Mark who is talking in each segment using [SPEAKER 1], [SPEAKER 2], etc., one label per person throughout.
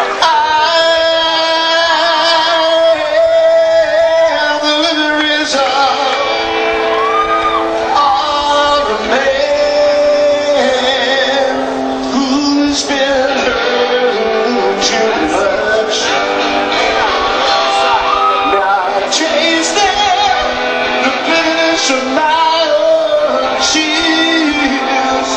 [SPEAKER 1] am the result of a man who's been hurt too much. Now I chase the bitterness of my own tears.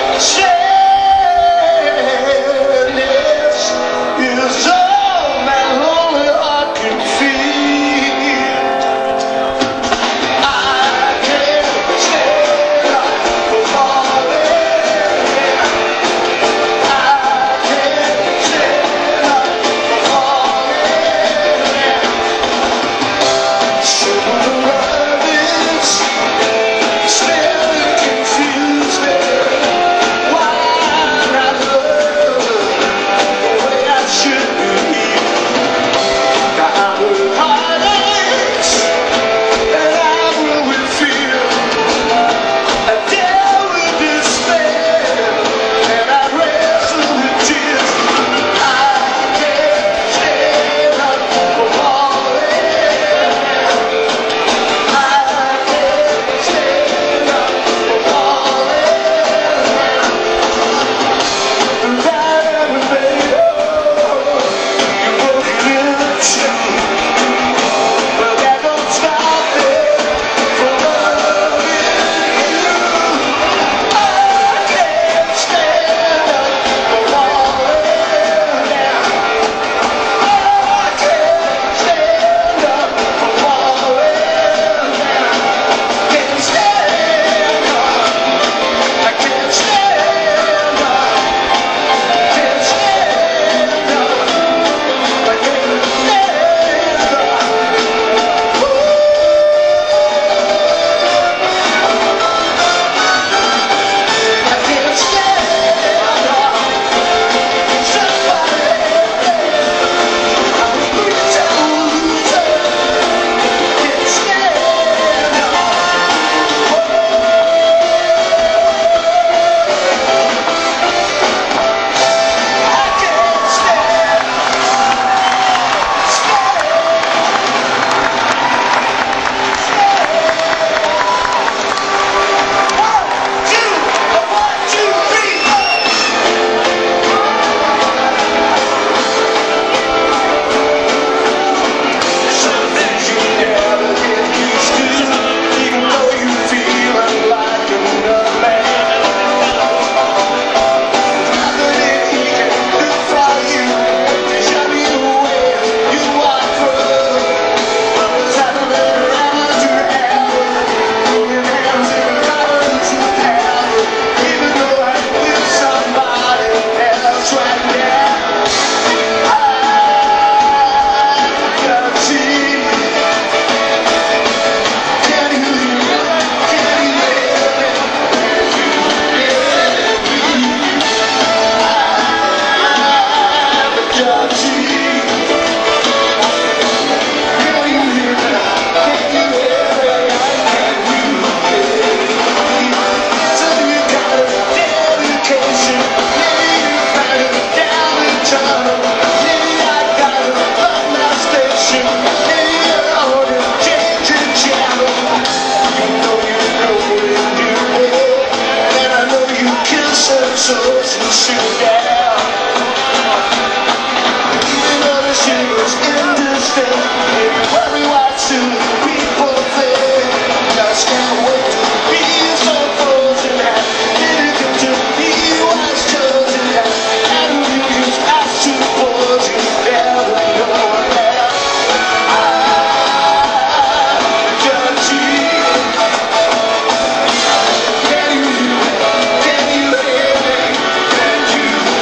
[SPEAKER 1] Sadness is all my lonely heart can feel. I can't stand up for falling. I can't stand up for falling. So the love is still confused me. Why not love the way I should be? Now I'm with heartaches and I'm with fear. I deal with despair and I wrestle with tears. I can't stand up for falling. I can't stand up for falling. That ever made you both good too. Well, that don't stop me from loving you. I can't stand up for falling down. I can't stand up for falling down. Can't stand up. I can't stand up. Can't stand up. I can't stand up. I can't stand up. Somebody I'm a pretend loser. Can't stand up. I can't stand One, two, three, four. Some things you never get used to, even though you feel like another man. Nothing he can do for you to show you where you are from. What's happening around your head? Your hands in the colors you have, even though I'm with somebody else right now. I got you. Can you hear me? Can you hear me? I got you. Can you hear me? Can you hear me? So you got a dedication. Maybe you find it down the tunnel. Maybe I gotta find my station. Maybe you're on a changing channel. You know you and you will. And I know you kill some souls and shoot down. Even though the shivers in distance, maybe worry what soon people think. Just can't wait to be so frozen that anything to be was chosen. How do you use us to pause? You never know that I got you. Can you hear me? Can you hear me? Can you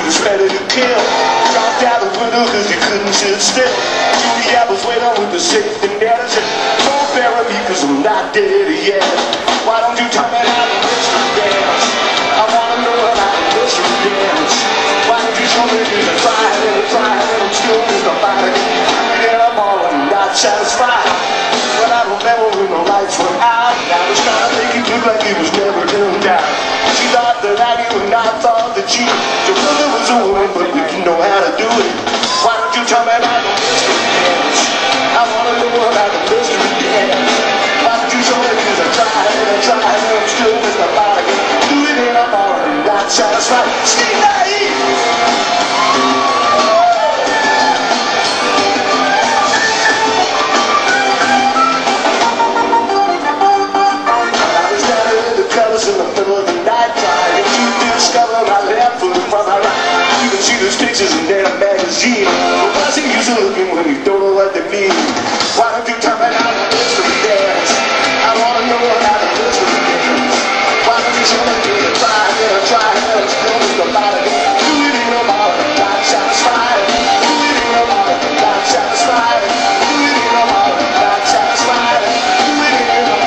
[SPEAKER 1] was ready to kill. Dropped out the window cause he couldn't sit still. Judy Apple's waiting with the safety net. I said, don't bury me cause I'm not dead yet. Why don't you tell me how to mystery dance? I wanna know how to mystery dance. Why don't you show me there's a trying and I'm still with nobody. Yeah, I'm all not satisfied. But I remember when the lights went out. I was trying to make it look like it was never turned out. She thought that I knew and I thought that you really was a woman, but you didn't know how to do it. Why don't you tell me about the mystery dance? I wanna know about the mystery dance. Why don't you show me cause I tried and I'm still with nobody. Do it and I'm all not satisfied. Stay naive! In the middle of the night trying to discover my left foot from my right. You can see those pictures in that magazine. But what's the use of looking when you don't know what they mean? Why don't you tell me how to mystery dance? I wanna know how to mystery dance. Why don't you show me the try and I'm still with nobody. Do it in a ball, not satisfied. Do it in a ball, not satisfied. Do it in a ball, not satisfied. Do it in a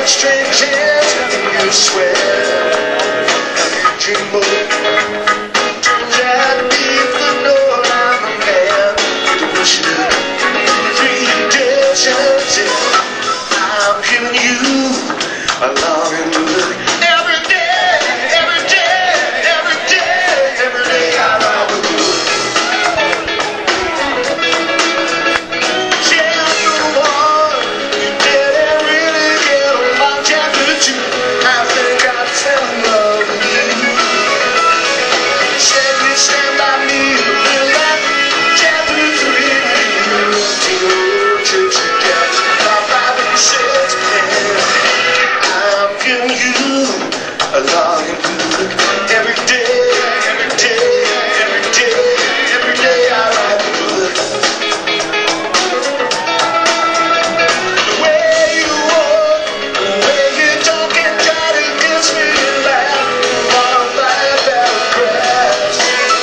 [SPEAKER 1] strange hands, you swear, dream of. Turns out to be the Lord, I'm a man with a wish predestined. I'm giving you a longing look. Every day, every day, every day, every day I ride the wood. Chapter 1, you didn't really get along. Chapter 2, I think I fell in love with you. You said you'd stand by me, but that chapter 3, you take a road trip together. My Bible says, man, I'm giving you a longing look. Every day, every day, every day, every day I ride the wood. The way you walk, the way you talk and try to kiss me and laugh while I'm lying down the grass.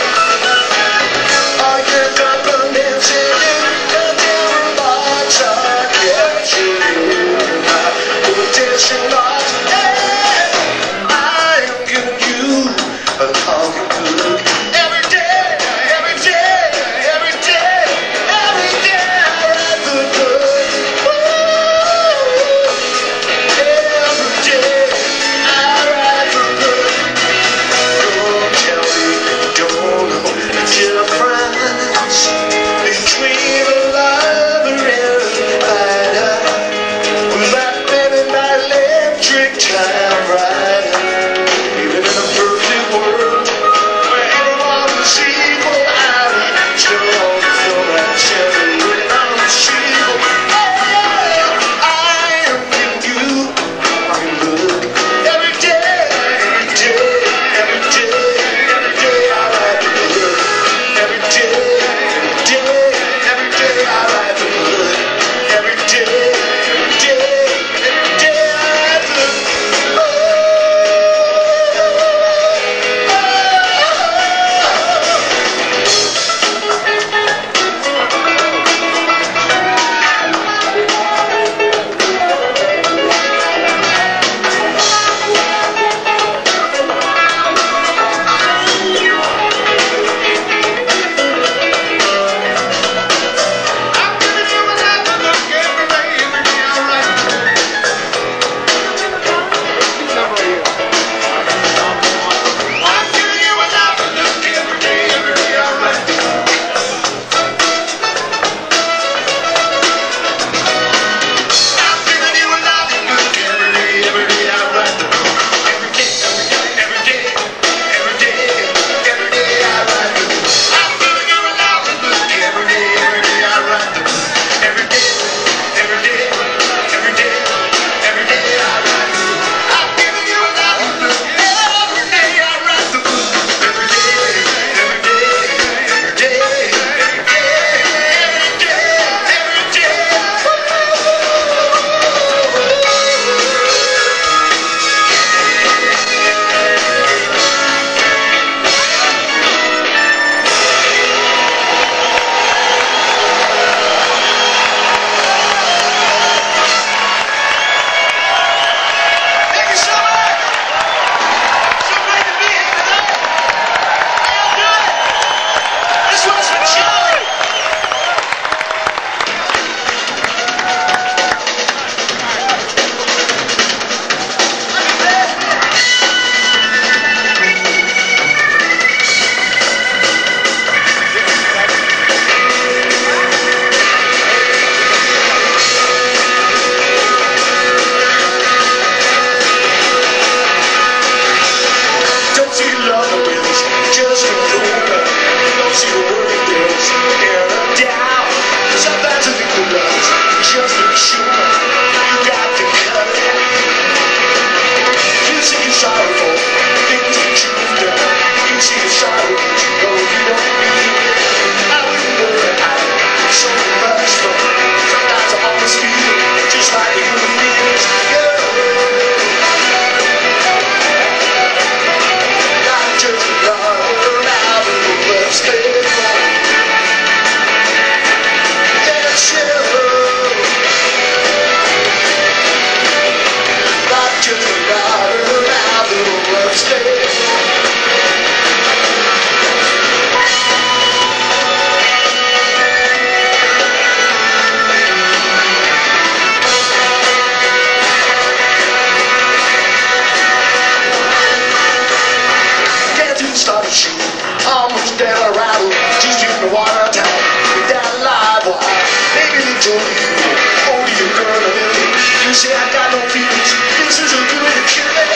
[SPEAKER 1] All your confidence in you, the devil marks are catching you. My attention lost. Hey, I am giving you a longing look. Every day, every day, every day, every day I ride the wood. Every day I ride the wood. Don't tell me you don't know the difference between a lover and a fighter. Well, I've been in my electric time rider. Even in a perfect world where everyone was equal, I would still on the floor and celebrate on the sequel. I am giving you a look. Every day, every day, every day, every day I ride the wood. Every day, every day, every day I ride the wood. Every day, every day, every day I ride the wood. You say I got no feelings. This is a good way to kill it.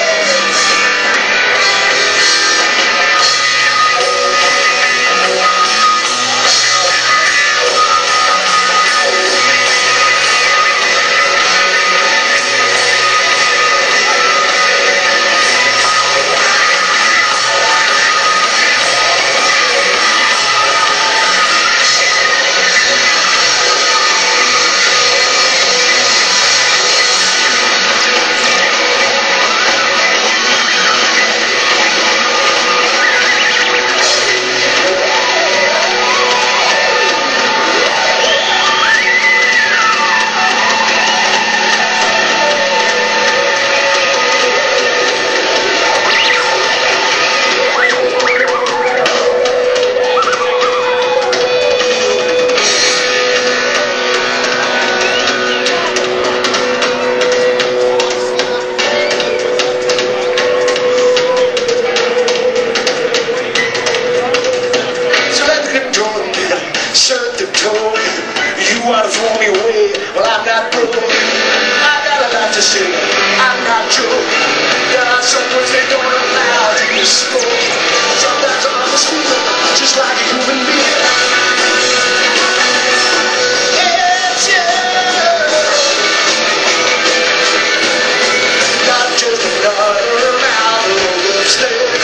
[SPEAKER 1] Set the tone. You wanna throw me away? Well, I'm not broke. I got a lot to say. I'm not joking. There are some words they don't allow to be spoken. Sometimes I'm a speaker, just like a human being. Yes, yeah. Not just another mouth of a slave.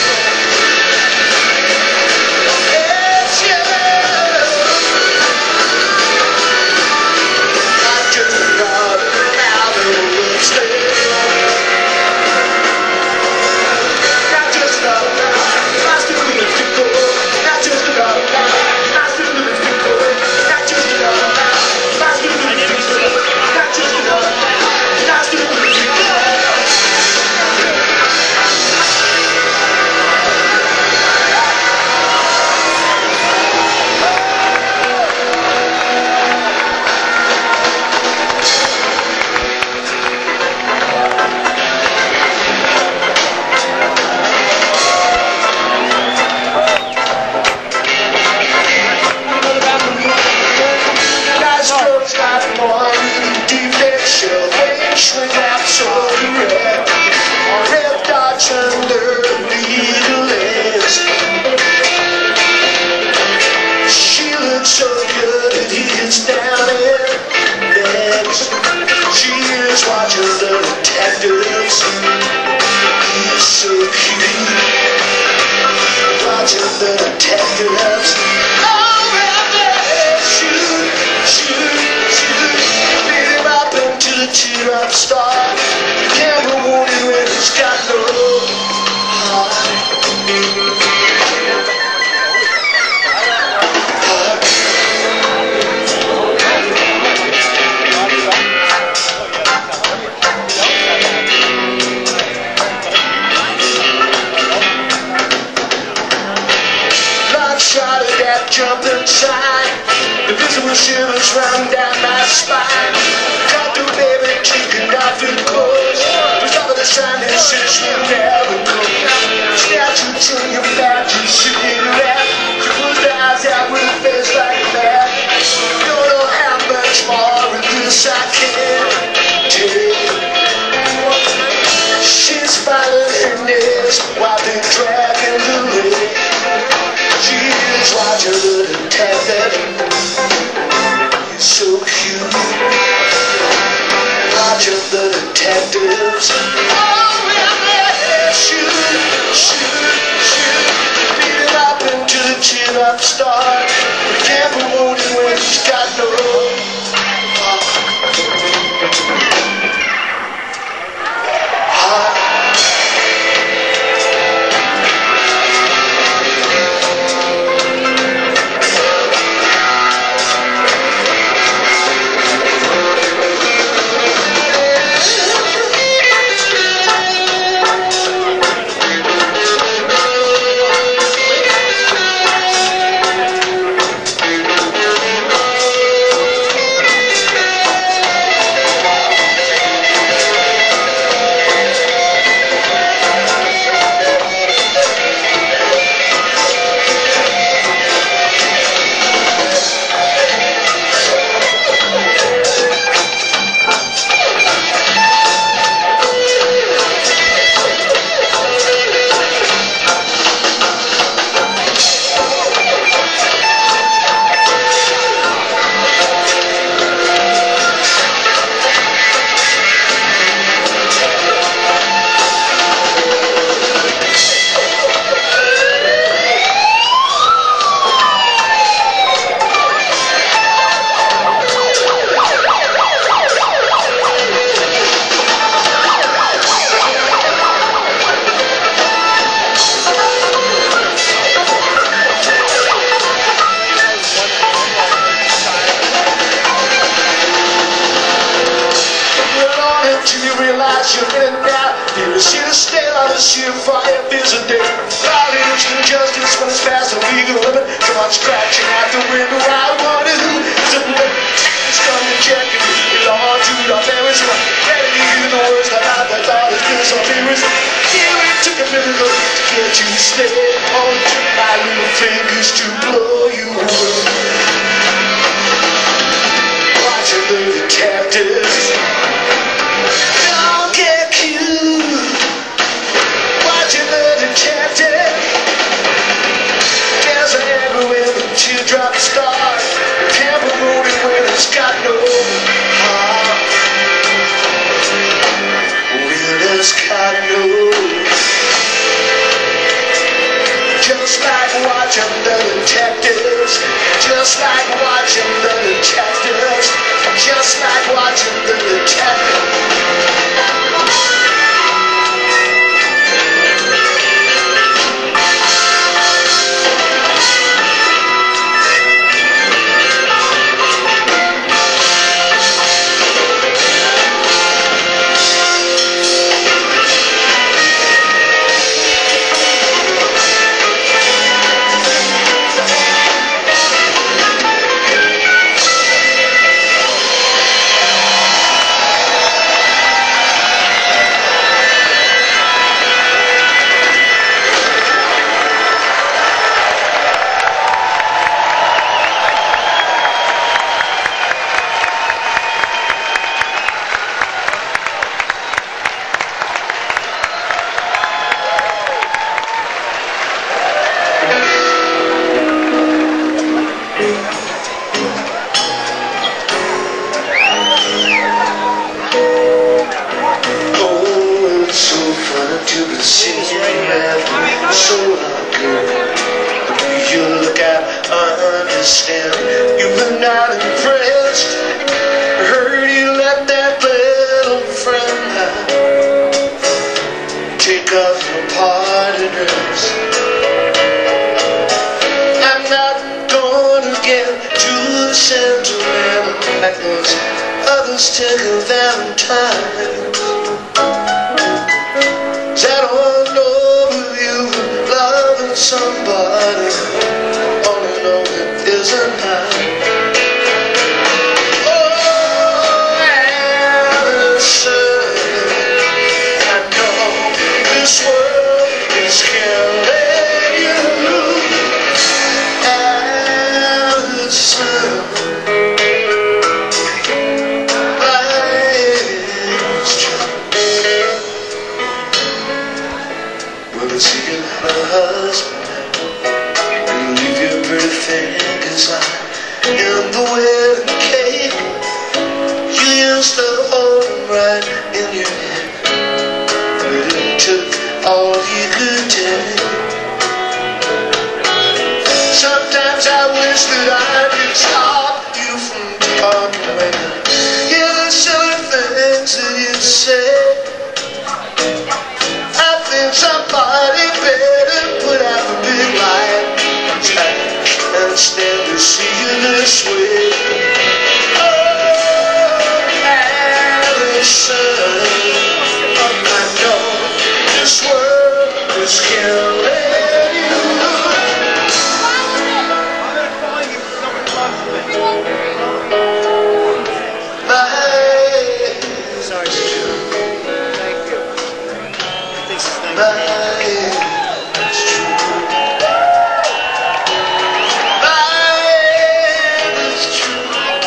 [SPEAKER 1] So good it is down in legs. She is watching the detectives. He's so cute. Watching the detectives. Oh, yeah, shoot, shoot, shoot. Beat him up into the teardrop star. The camera wounded when he's got no heart. Shot at that jumping sign. The visible shivers run down my spine. Doctor baby, taking off your clothes. The top of the sign that says you'll never go. Statutes on your back, you sitting rap. You put the eyes out with a face like that. Don't know how much more of this I can take. She's filing her nails while they're dragging the leg. She's watching the detective. He's so cute. Watching the detectives. Oh, yeah, shoot, shoot, shoot. Beat him up you're in and out. You see the stare on the sheer fire, feels a day. Violence and justice when it's past the legal limit. Come on, scratching out the window. I wonder who is it with? It's done to check it. We all do our very one. Ready to hear the words that I thought is this or here is. Here it took a miracle to get you to stay. Oh, it took my little fingers to blow you away. Watching the detectives don't get cute. Watching the detective, there's an everywhere the teardrop stars. The temple moving when it's got no heart. Well, it's got no. Just like watching the detectives, just like watching the detectives, just like watching the detectives. So good. The way you look at, I understand. You've been not impressed. I heard you let that little friend take off your party dress. I'm not gonna get too sentimental like those others take a Valentine. I don't know if you've loved somebody, all I know it isn't mine. Oh, Allison, I know this world is killing you. Allison, life's true. Well, it's you, her husband, you leave your pretty fingers in the wedding cake. You used to hold them right in your hand, but it took all you could take. Sometimes I wish that I could stop you from departing when I hear the silly things that you say. I think somebody better put out the big light and stand to see you this way. Oh, Allison, I know this world is killing you. Life's true. Life's true. Life's true.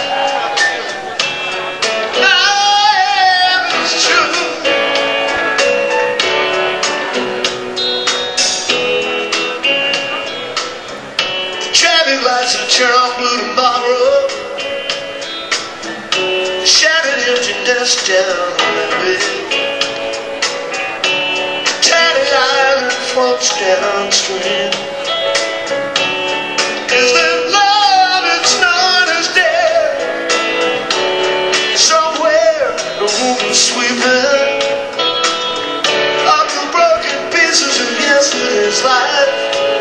[SPEAKER 1] Life's true. The traffic lights will turn blue tomorrow. The shattered emptiness down the way. Floats downstream. Is there love that's known as dead? Somewhere the woman sweeping up the broken pieces of yesterday's life.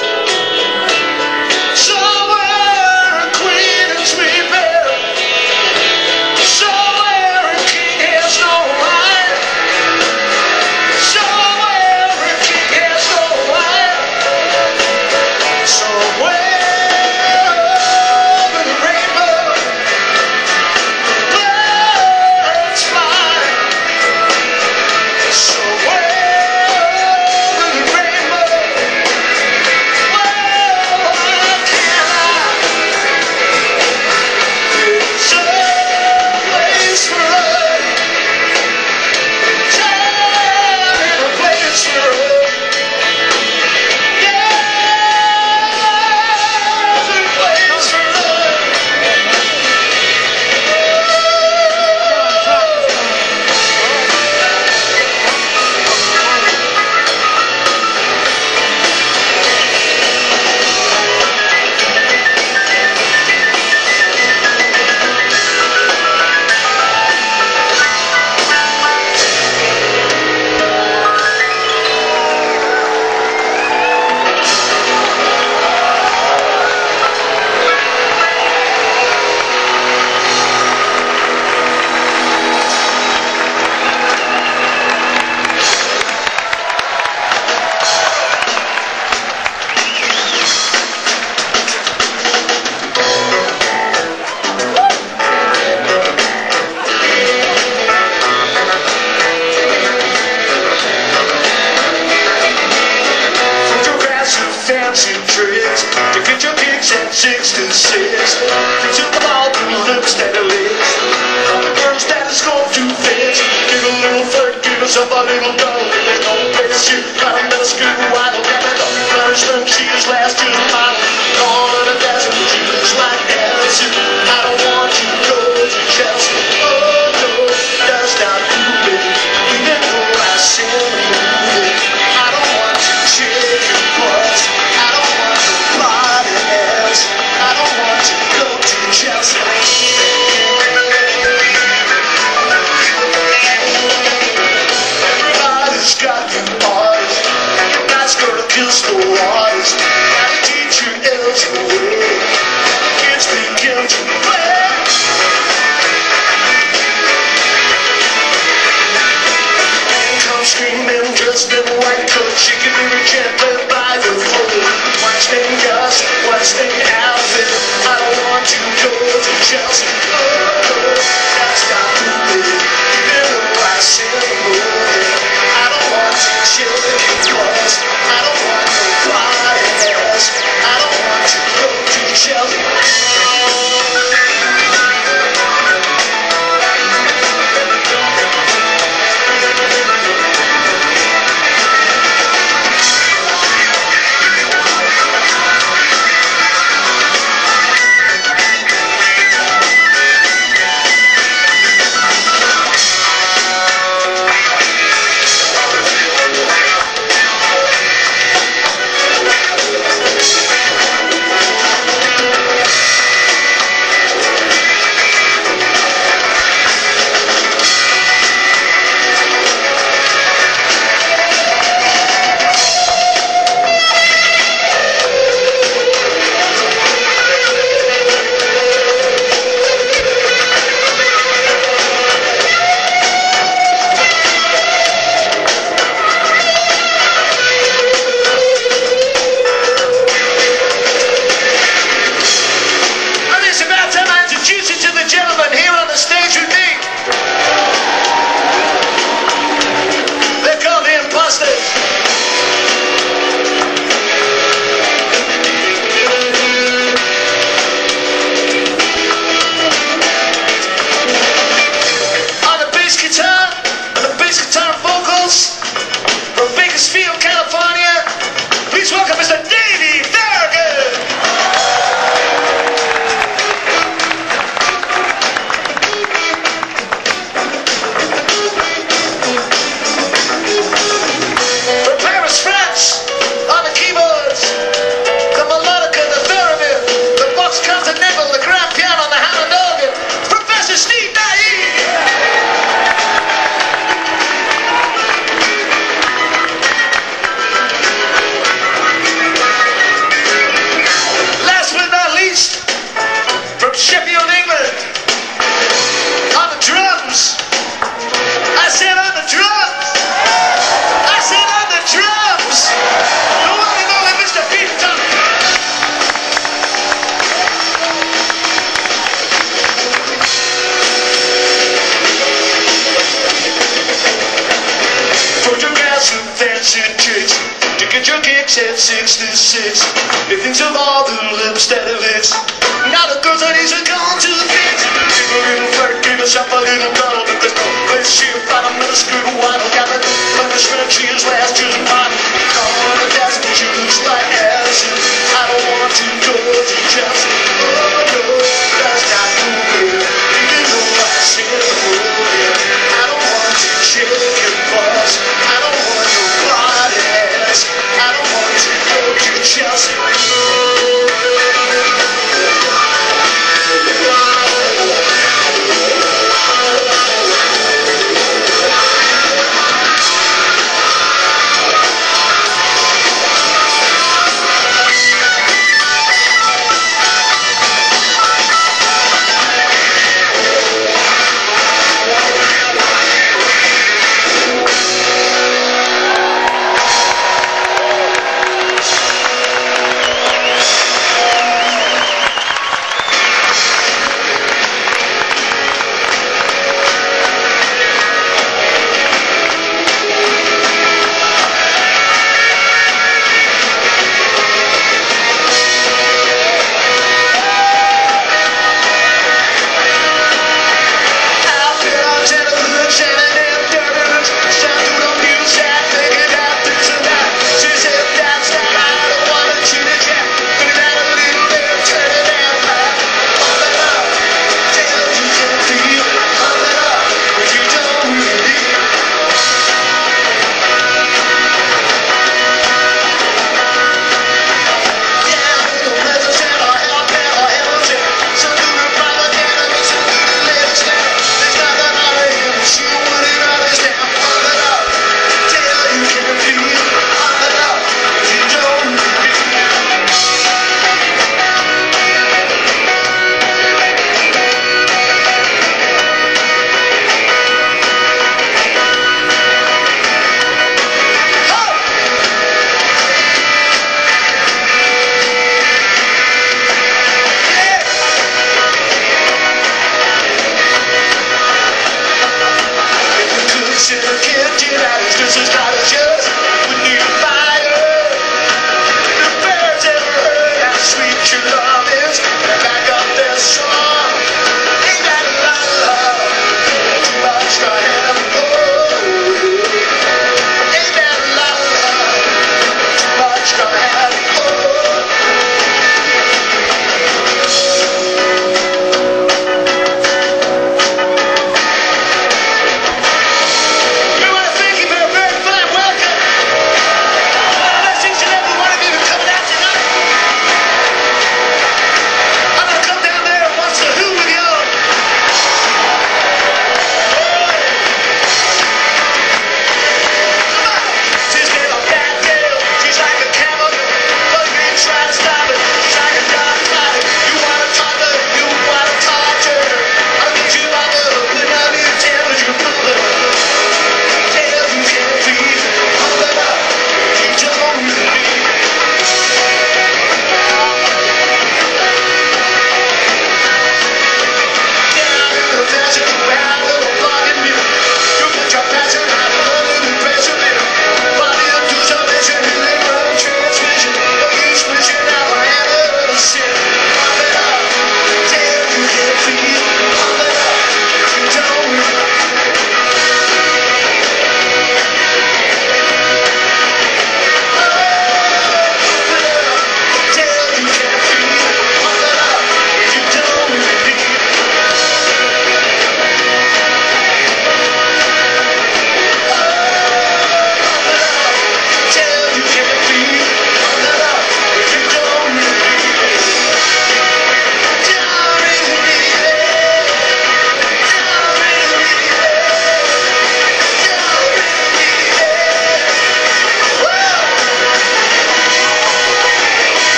[SPEAKER 1] Somewhere a queen is sweeping. Somewhere a king has no wife. dancing tricks to get your kicks at 6 to 6. To the ball, lips that are licks. All the girls that is going to fix. Give a little flirt, give yourself a little go. There's no place you got a middle school wide open. Punishment, she is last to the bottom. All of the dancing shoes like Allison. I don't want you to go to Chelsea. Oh no, that's not you, baby. Even though I sing the movie, I don't want you chicken butts. I don't want nobody else. I don't want you to go to Chelsea. Everybody's got new artists. Your guy's gonna kiss the waters. Gotta teach your elves the way. Kids begin to play. Come screaming, dressed in white coat, shaking her gently by the foot. Watch them Gus, watch them Alvin. I don't want to go to Chelsea. Oh, that's not too big. Even though I sing the movie, I don't want to chill plus. I don't want nobody else. I don't want to go to Chelsea. To get your kicks at 6 to 6. You think of all the lips that it licks. Now the girls that he's gone to fix. Give a little flirt, give yourself a little cuddle. But there's no place she bottom of the screw wide. Yeah, but punishment she is last to the bottom. Come on, that's what you lose like Allison. I don't want to go to Chelsea. Oh no, that's not cool. Even though I sing the movie, I don't want to chill your buzz. I don't want nobody else. I don't want to go to Chelsea.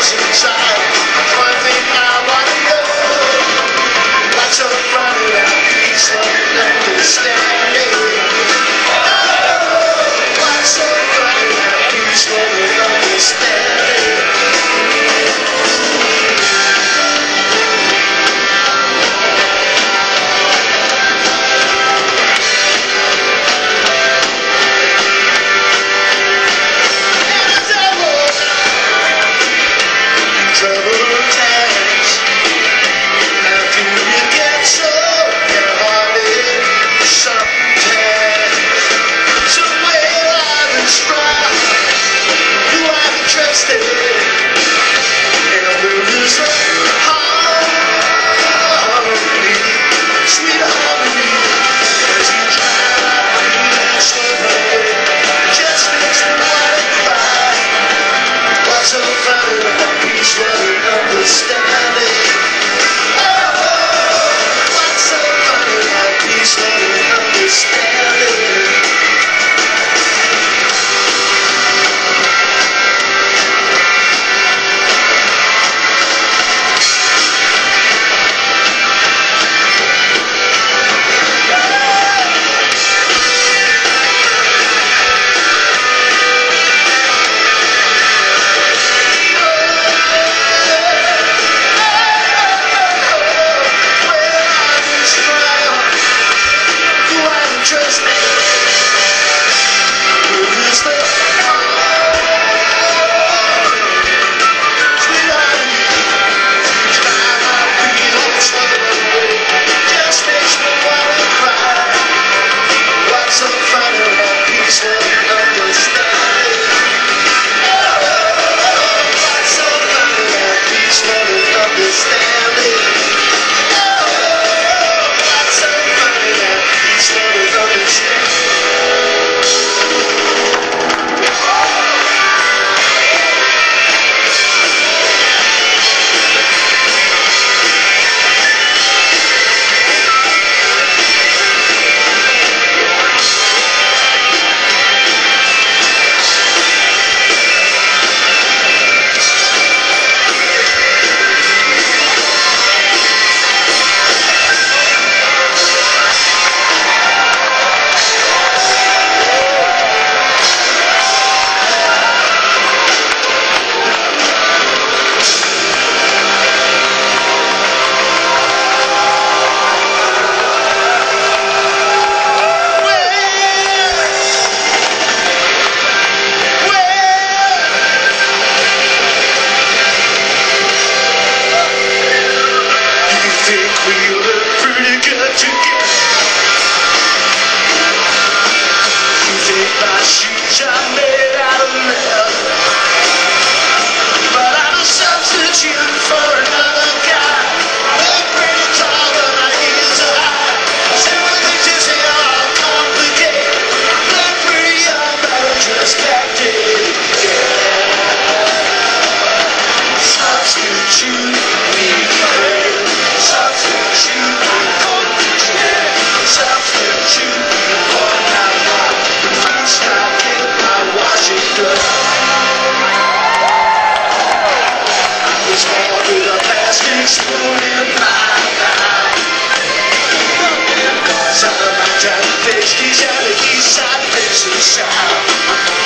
[SPEAKER 1] feels inside. One thing I want to know. What's so funny about peace, love, and understanding? What's so funny about peace, love, and understanding? Trouble times. How do you get so downhearted sometimes? Somewhere I've been strong, who I've trusted, and who is harmony, sweet harmony, as you drive me slowly, just makes me wanna cry. What's so funny about peace, love, and understanding? What's so funny about peace, love, and understanding? Trust me, who is the sweetheart? Drive my wheels slowly, just makes me wanna cry. What's so funny about peace, love, and understanding? What's so funny about peace, love, and understanding? What's so funny about peace, love, and understanding? Think we look pretty good together. You think my shoes are made out of leather, but I'm a substitute for another guy. Look pretty tall, but my heels are high. Simple things you say are complicated. Look pretty young, but I'm just captivated. Substitute me for him. Substitute me for the chair. Substitute me for my mom. Please stop getting my washing done. I was born with a plastic spoon in my mouth. Some of my time faced each other, east side faces south.